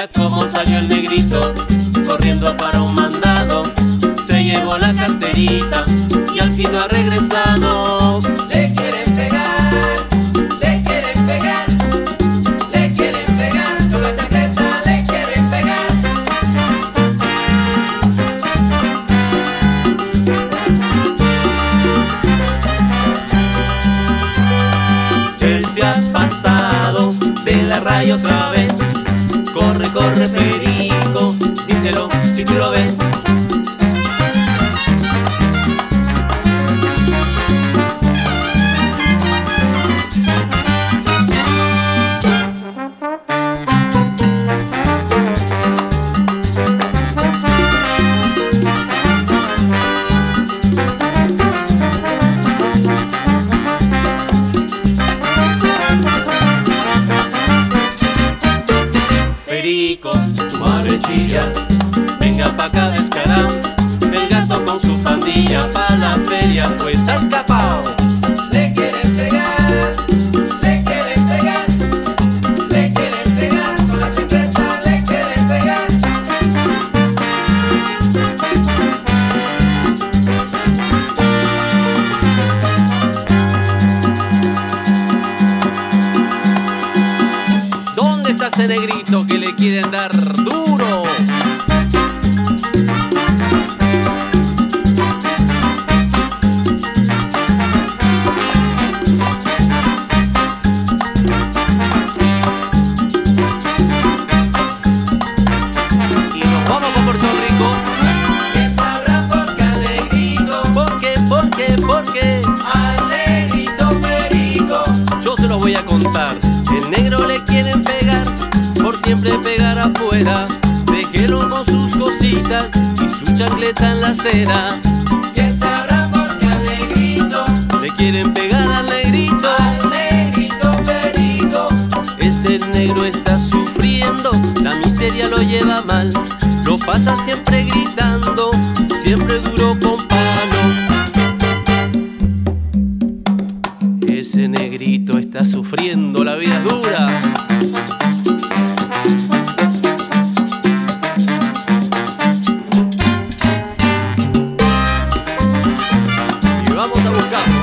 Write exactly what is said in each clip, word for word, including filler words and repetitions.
Mira cómo salió el negrito, corriendo para un mandado. Se llevó la carterita y al fin no ha regresado. Le quieren pegar, le quieren pegar, le quieren pegar, con la chaqueta le quieren pegar. Él se ha pasado de la raya otra vez. Corre, corre, perico, díselo si tú lo ves. Perico, su madre chilla, venga pa' acá descarado. El gato con su pandilla pa' la feria fue está escapado. Le quieren pegar, le quieren pegar, le quieren pegar, con la chaqueta le quieren pegar. ¿Dónde está ese negrito que le quieren dar duro? Y nos vamos con Puerto Rico. ¿Quién sabrá por qué al negrito? ¿Por qué? ¿Por qué? ¿Por qué? Al negrito perico. Yo se los voy a contar. El negro le quieren pegar, por siempre pegar afuera. Déjelo con sus cositas y su chancleta en la acera. ¿Quién sabrá por qué al negrito? Le quieren pegar al negrito. Al negrito perico. Ese negro está sufriendo, la miseria lo lleva mal. Lo pasa siempre gritando, siempre duro con palo. Ese negrito está sufriendo, la vida es dura. Y vamos a buscarlo.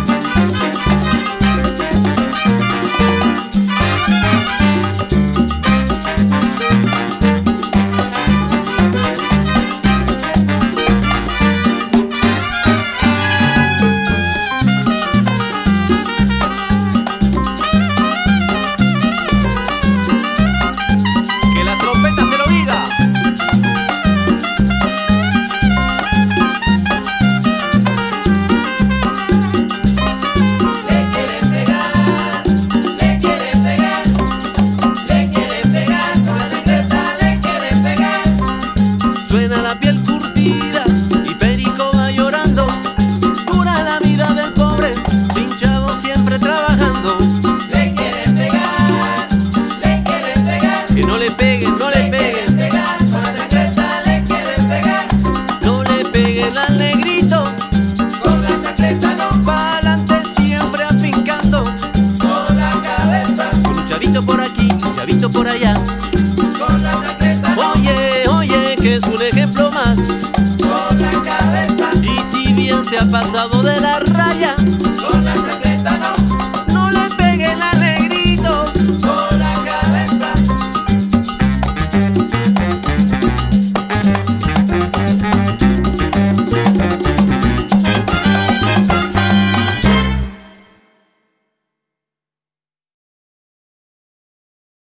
Que la trompeta se lo diga. Le quieren pegar, le quieren pegar, le quieren pegar, con la chaqueta le quieren pegar. Suena la piel curtida y Perico va llorando. Dura la vida del pobre, sin chavo siempre trabajando. Le quieren pegar, le quieren pegar, Que no le peguen, no le le peguen, quieren pegar, con la chaqueta le quieren pegar. no le peguen al negrito. Con la chaqueta no, Pa'lante siempre afincando. con la cabeza, Con un chavito por aquí, un chavito por allá. con la chaqueta no, Oye, oye, que es un ejemplo más. con la cabeza. Y si bien se ha pasado de